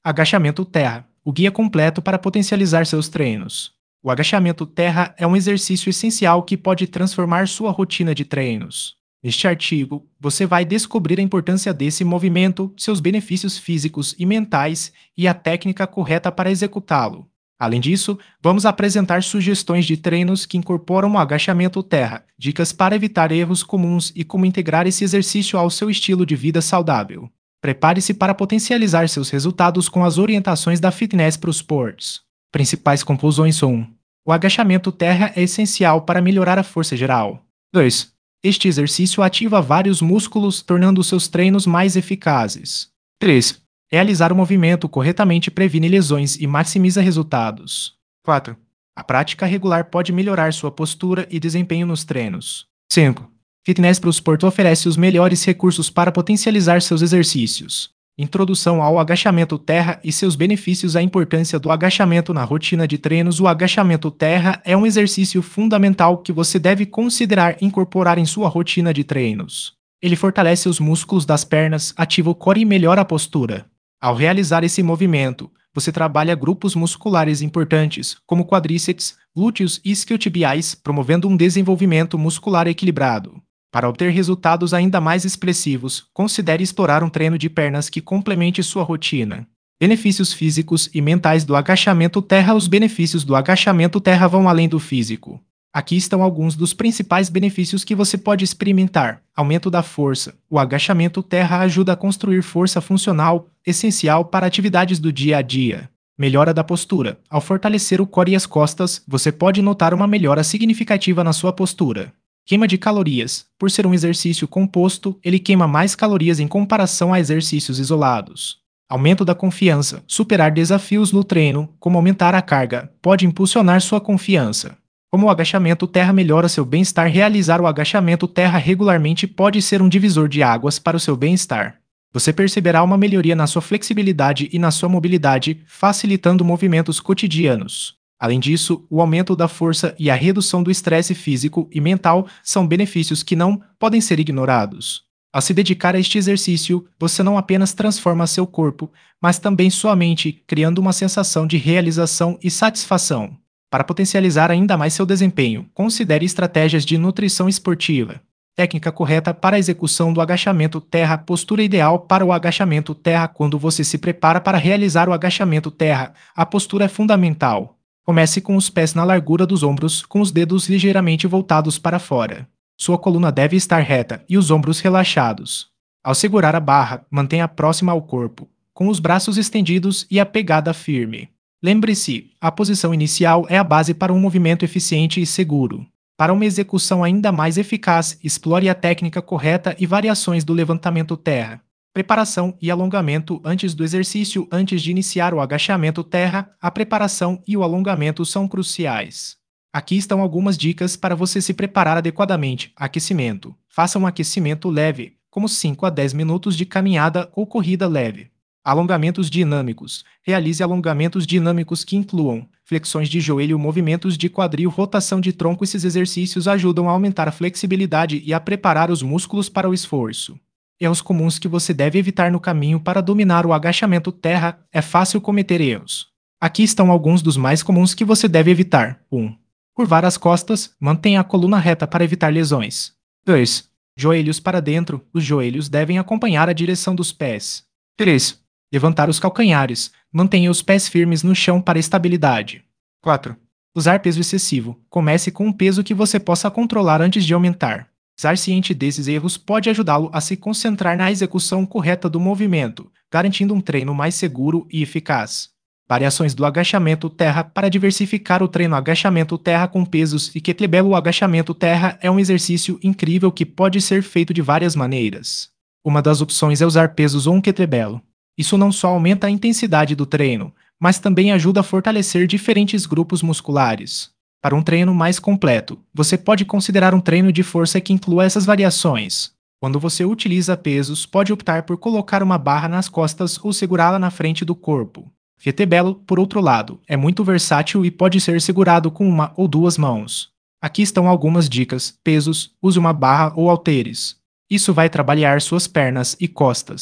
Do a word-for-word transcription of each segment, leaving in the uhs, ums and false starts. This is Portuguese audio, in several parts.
Agachamento terra, o guia completo para potencializar seus treinos. O agachamento terra é um exercício essencial que pode transformar sua rotina de treinos. Neste artigo, você vai descobrir a importância desse movimento, seus benefícios físicos e mentais e a técnica correta para executá-lo. Além disso, vamos apresentar sugestões de treinos que incorporam o agachamento terra, dicas para evitar erros comuns e como integrar esse exercício ao seu estilo de vida saudável. Prepare-se para potencializar seus resultados com as orientações da Fitness Pro Sports. Principais conclusões são: um. O agachamento terra é essencial para melhorar a força geral. dois. Este exercício ativa vários músculos, tornando seus treinos mais eficazes. três. Realizar o movimento corretamente previne lesões e maximiza resultados. quatro. A prática regular pode melhorar sua postura e desempenho nos treinos. cinco. Fitness Pro Sport oferece os melhores recursos para potencializar seus exercícios. Introdução ao agachamento terra e seus benefícios. A importância do agachamento na rotina de treinos. O agachamento terra é um exercício fundamental que você deve considerar incorporar em sua rotina de treinos. Ele fortalece os músculos das pernas, ativa o core e melhora a postura. Ao realizar esse movimento, você trabalha grupos musculares importantes, como quadríceps, glúteos e isquiotibiais, promovendo um desenvolvimento muscular equilibrado. Para obter resultados ainda mais expressivos, considere explorar um treino de pernas que complemente sua rotina. Benefícios físicos e mentais do agachamento terra. Os benefícios do agachamento terra vão além do físico. Aqui estão alguns dos principais benefícios que você pode experimentar. Aumento da força. O agachamento terra ajuda a construir força funcional, essencial para atividades do dia a dia. Melhora da postura. Ao fortalecer o core e as costas, você pode notar uma melhora significativa na sua postura. Queima de calorias. Por ser um exercício composto, ele queima mais calorias em comparação a exercícios isolados. Aumento da confiança. Superar desafios no treino, como aumentar a carga, pode impulsionar sua confiança. Como o agachamento terra melhora seu bem-estar. Realizar o agachamento terra regularmente pode ser um divisor de águas para o seu bem-estar. Você perceberá uma melhoria na sua flexibilidade e na sua mobilidade, facilitando movimentos cotidianos. Além disso, o aumento da força e a redução do estresse físico e mental são benefícios que não podem ser ignorados. Ao se dedicar a este exercício, você não apenas transforma seu corpo, mas também sua mente, criando uma sensação de realização e satisfação. Para potencializar ainda mais seu desempenho, considere estratégias de nutrição esportiva. Técnica correta para a execução do agachamento terra. Postura ideal para o agachamento terra. Quando você se prepara para realizar o agachamento terra, a postura é fundamental. Comece com os pés na largura dos ombros, com os dedos ligeiramente voltados para fora. Sua coluna deve estar reta e os ombros relaxados. Ao segurar a barra, mantenha próxima ao corpo, com os braços estendidos e a pegada firme. Lembre-se, a posição inicial é a base para um movimento eficiente e seguro. Para uma execução ainda mais eficaz, explore a técnica correta e variações do levantamento terra. Preparação e alongamento antes do exercício. Antes de iniciar o agachamento terra, a preparação e o alongamento são cruciais. Aqui estão algumas dicas para você se preparar adequadamente. Aquecimento. Faça um aquecimento leve, como cinco a dez minutos de caminhada ou corrida leve. Alongamentos dinâmicos. Realize alongamentos dinâmicos que incluam flexões de joelho, movimentos de quadril, rotação de tronco. Esses exercícios ajudam a aumentar a flexibilidade e a preparar os músculos para o esforço. Erros comuns que você deve evitar no caminho para dominar o agachamento terra. É fácil cometer erros. Aqui estão alguns dos mais comuns que você deve evitar. um. Curvar as costas. Mantenha a coluna reta para evitar lesões. dois. Joelhos para dentro. Os joelhos devem acompanhar a direção dos pés. três. Levantar os calcanhares. Mantenha os pés firmes no chão para estabilidade. quatro. Usar peso excessivo. Comece com um peso que você possa controlar antes de aumentar. Estar ciente desses erros pode ajudá-lo a se concentrar na execução correta do movimento, garantindo um treino mais seguro e eficaz. Variações do agachamento terra. Para diversificar o treino, agachamento terra com pesos e kettlebell. O agachamento terra é um exercício incrível que pode ser feito de várias maneiras. Uma das opções é usar pesos ou um kettlebell. Isso não só aumenta a intensidade do treino, mas também ajuda a fortalecer diferentes grupos musculares. Para um treino mais completo, você pode considerar um treino de força que inclua essas variações. Quando você utiliza pesos, pode optar por colocar uma barra nas costas ou segurá-la na frente do corpo. Kettlebell, por outro lado, é muito versátil e pode ser segurado com uma ou duas mãos. Aqui estão algumas dicas. Pesos, use uma barra ou halteres. Isso vai trabalhar suas pernas e costas.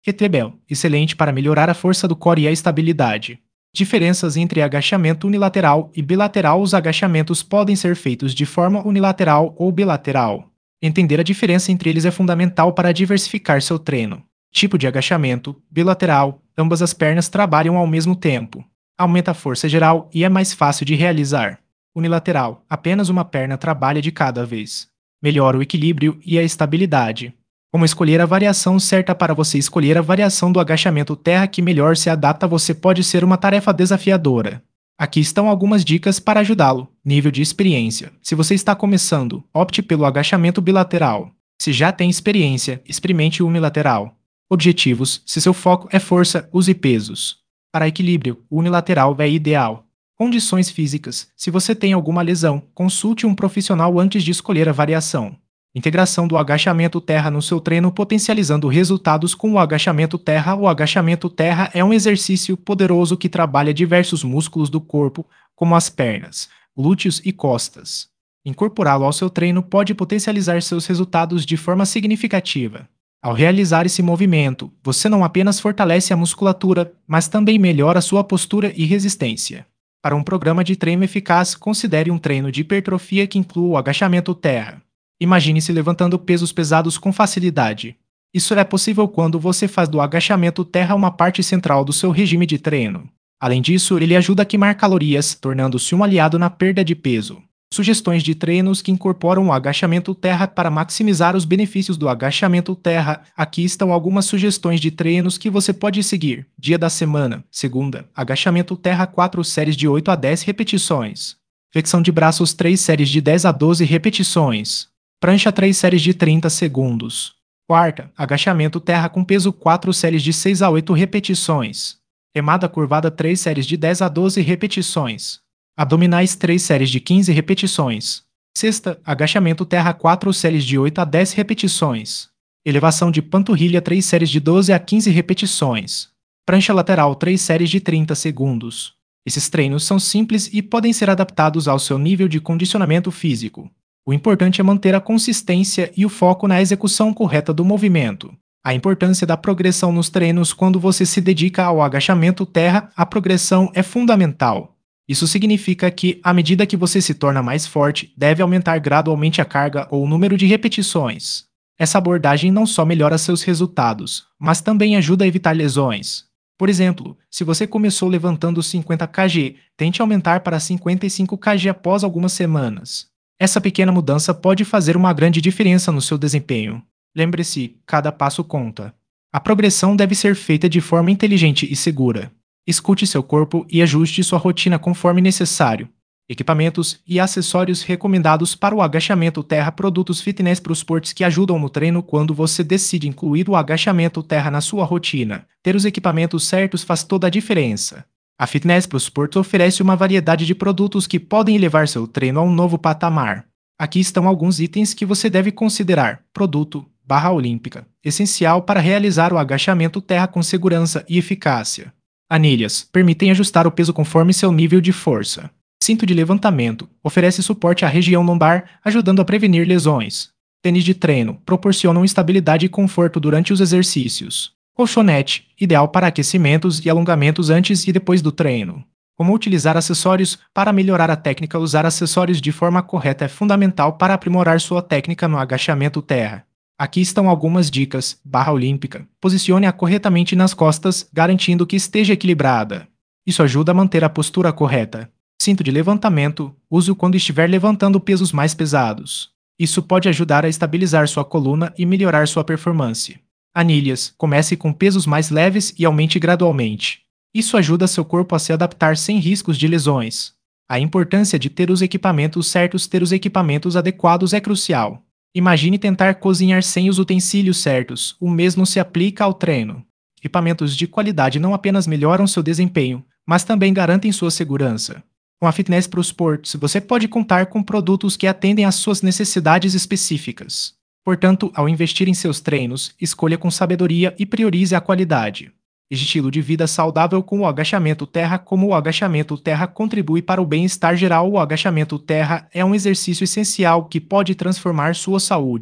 Kettlebell, excelente para melhorar a força do core e a estabilidade. Diferenças entre agachamento unilateral e bilateral. Os agachamentos podem ser feitos de forma unilateral ou bilateral. Entender a diferença entre eles é fundamental para diversificar seu treino. Tipo de agachamento: bilateral, ambas as pernas trabalham ao mesmo tempo. Aumenta a força geral e é mais fácil de realizar. Unilateral, apenas uma perna trabalha de cada vez. Melhora o equilíbrio e a estabilidade. Como escolher a variação certa? Para você escolher a variação do agachamento terra que melhor se adapta a você pode ser uma tarefa desafiadora. Aqui estão algumas dicas para ajudá-lo. Nível de experiência: se você está começando, opte pelo agachamento bilateral. Se já tem experiência, experimente o unilateral. Objetivos: se seu foco é força, use pesos. Para equilíbrio, o unilateral é ideal. Condições físicas: se você tem alguma lesão, consulte um profissional antes de escolher a variação. Integração do agachamento terra no seu treino, potencializando resultados com o agachamento terra. O agachamento terra é um exercício poderoso que trabalha diversos músculos do corpo, como as pernas, glúteos e costas. Incorporá-lo ao seu treino pode potencializar seus resultados de forma significativa. Ao realizar esse movimento, você não apenas fortalece a musculatura, mas também melhora sua postura e resistência. Para um programa de treino eficaz, considere um treino de hipertrofia que inclua o agachamento terra. Imagine-se levantando pesos pesados com facilidade. Isso é possível quando você faz do agachamento terra uma parte central do seu regime de treino. Além disso, ele ajuda a queimar calorias, tornando-se um aliado na perda de peso. Sugestões de treinos que incorporam o agachamento terra. Para maximizar os benefícios do agachamento terra, aqui estão algumas sugestões de treinos que você pode seguir. Dia da semana: segunda, agachamento terra, quatro séries de oito a dez repetições. Flexão de braços, três séries de dez a doze repetições. Prancha, três séries de trinta segundos. Quarta, agachamento terra com peso, quatro séries de seis a oito repetições. Remada curvada, três séries de dez a doze repetições. Abdominais, três séries de quinze repetições. Sexta, agachamento terra, quatro séries de oito a dez repetições. Elevação de panturrilha, três séries de doze a quinze repetições. Prancha lateral, três séries de trinta segundos. Esses treinos são simples e podem ser adaptados ao seu nível de condicionamento físico. O importante é manter a consistência e o foco na execução correta do movimento. A importância da progressão nos treinos: quando você se dedica ao agachamento terra, a progressão é fundamental. Isso significa que, à medida que você se torna mais forte, deve aumentar gradualmente a carga ou o número de repetições. Essa abordagem não só melhora seus resultados, mas também ajuda a evitar lesões. Por exemplo, se você começou levantando cinquenta quilos, tente aumentar para cinquenta e cinco quilos após algumas semanas. Essa pequena mudança pode fazer uma grande diferença no seu desempenho. Lembre-se, cada passo conta. A progressão deve ser feita de forma inteligente e segura. Escute seu corpo e ajuste sua rotina conforme necessário. Equipamentos e acessórios recomendados para o agachamento terra. Produtos fitness para os esportes que ajudam no treino. Quando você decide incluir o agachamento terra na sua rotina, ter os equipamentos certos faz toda a diferença. A Fitness Pro Sports oferece uma variedade de produtos que podem levar seu treino a um novo patamar. Aqui estão alguns itens que você deve considerar. Produto: barra olímpica, essencial para realizar o agachamento terra com segurança e eficácia. Anilhas: permitem ajustar o peso conforme seu nível de força. Cinto de levantamento: oferece suporte à região lombar, ajudando a prevenir lesões. Tênis de treino: proporcionam estabilidade e conforto durante os exercícios. Colchonete: ideal para aquecimentos e alongamentos antes e depois do treino. Como utilizar acessórios? Para melhorar a técnica, usar acessórios de forma correta é fundamental para aprimorar sua técnica no agachamento terra. Aqui estão algumas dicas. Barra olímpica: posicione-a corretamente nas costas, garantindo que esteja equilibrada. Isso ajuda a manter a postura correta. Cinto de levantamento: use-o quando estiver levantando pesos mais pesados. Isso pode ajudar a estabilizar sua coluna e melhorar sua performance. Anilhas: comece com pesos mais leves e aumente gradualmente. Isso ajuda seu corpo a se adaptar sem riscos de lesões. A importância de ter os equipamentos certos. Ter os equipamentos adequados é crucial. Imagine tentar cozinhar sem os utensílios certos. O mesmo se aplica ao treino. Equipamentos de qualidade não apenas melhoram seu desempenho, mas também garantem sua segurança. Com a Fitness Pro Sports, você pode contar com produtos que atendem às suas necessidades específicas. Portanto, ao investir em seus treinos, escolha com sabedoria e priorize a qualidade. Estilo de vida saudável com o agachamento terra. Como o agachamento terra contribui para o bem-estar geral, o agachamento terra é um exercício essencial que pode transformar sua saúde.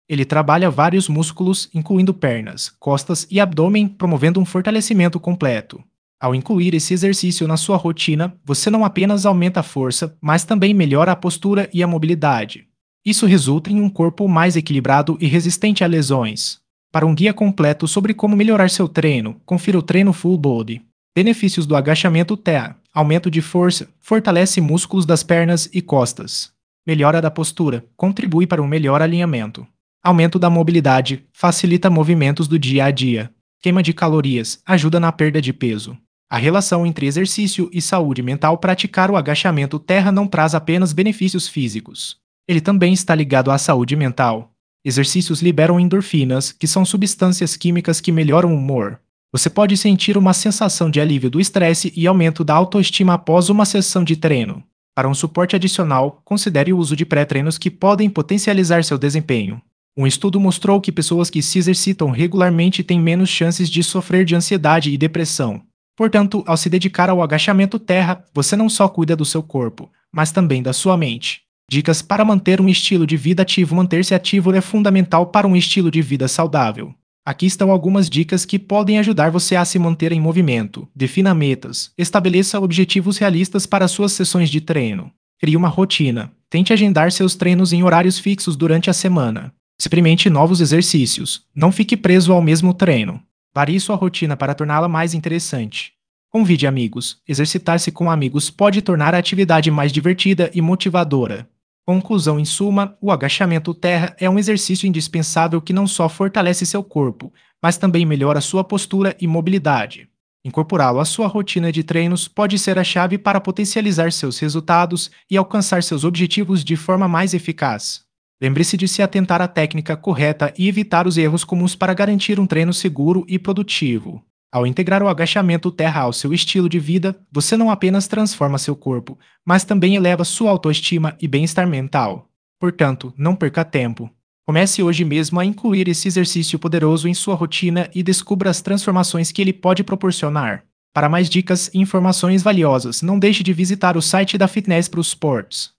Ele trabalha vários músculos, incluindo pernas, costas e abdômen, promovendo um fortalecimento completo. Ao incluir esse exercício na sua rotina, você não apenas aumenta a força, mas também melhora a postura e a mobilidade. Isso resulta em um corpo mais equilibrado e resistente a lesões. Para um guia completo sobre como melhorar seu treino, confira o treino Full Body. Benefícios do agachamento terra: aumento de força, fortalece músculos das pernas e costas. Melhora da postura, contribui para um melhor alinhamento. Aumento da mobilidade, facilita movimentos do dia a dia. Queima de calorias, ajuda na perda de peso. A relação entre exercício e saúde mental: praticar o agachamento terra não traz apenas benefícios físicos. Ele também está ligado à saúde mental. Exercícios liberam endorfinas, que são substâncias químicas que melhoram o humor. Você pode sentir uma sensação de alívio do estresse e aumento da autoestima após uma sessão de treino. Para um suporte adicional, considere o uso de pré-treinos que podem potencializar seu desempenho. Um estudo mostrou que pessoas que se exercitam regularmente têm menos chances de sofrer de ansiedade e depressão. Portanto, ao se dedicar ao agachamento terra, você não só cuida do seu corpo, mas também da sua mente. Dicas para manter um estilo de vida ativo: manter-se ativo é fundamental para um estilo de vida saudável. Aqui estão algumas dicas que podem ajudar você a se manter em movimento. Defina metas. Estabeleça objetivos realistas para suas sessões de treino. Crie uma rotina. Tente agendar seus treinos em horários fixos durante a semana. Experimente novos exercícios. Não fique preso ao mesmo treino. Varie sua rotina para torná-la mais interessante. Convide amigos. Exercitar-se com amigos pode tornar a atividade mais divertida e motivadora. Conclusão: em suma, o agachamento terra é um exercício indispensável que não só fortalece seu corpo, mas também melhora sua postura e mobilidade. Incorporá-lo à sua rotina de treinos pode ser a chave para potencializar seus resultados e alcançar seus objetivos de forma mais eficaz. Lembre-se de se atentar à técnica correta e evitar os erros comuns para garantir um treino seguro e produtivo. Ao integrar o agachamento terra ao seu estilo de vida, você não apenas transforma seu corpo, mas também eleva sua autoestima e bem-estar mental. Portanto, não perca tempo. Comece hoje mesmo a incluir esse exercício poderoso em sua rotina e descubra as transformações que ele pode proporcionar. Para mais dicas e informações valiosas, não deixe de visitar o site da Fitness Pro Sports.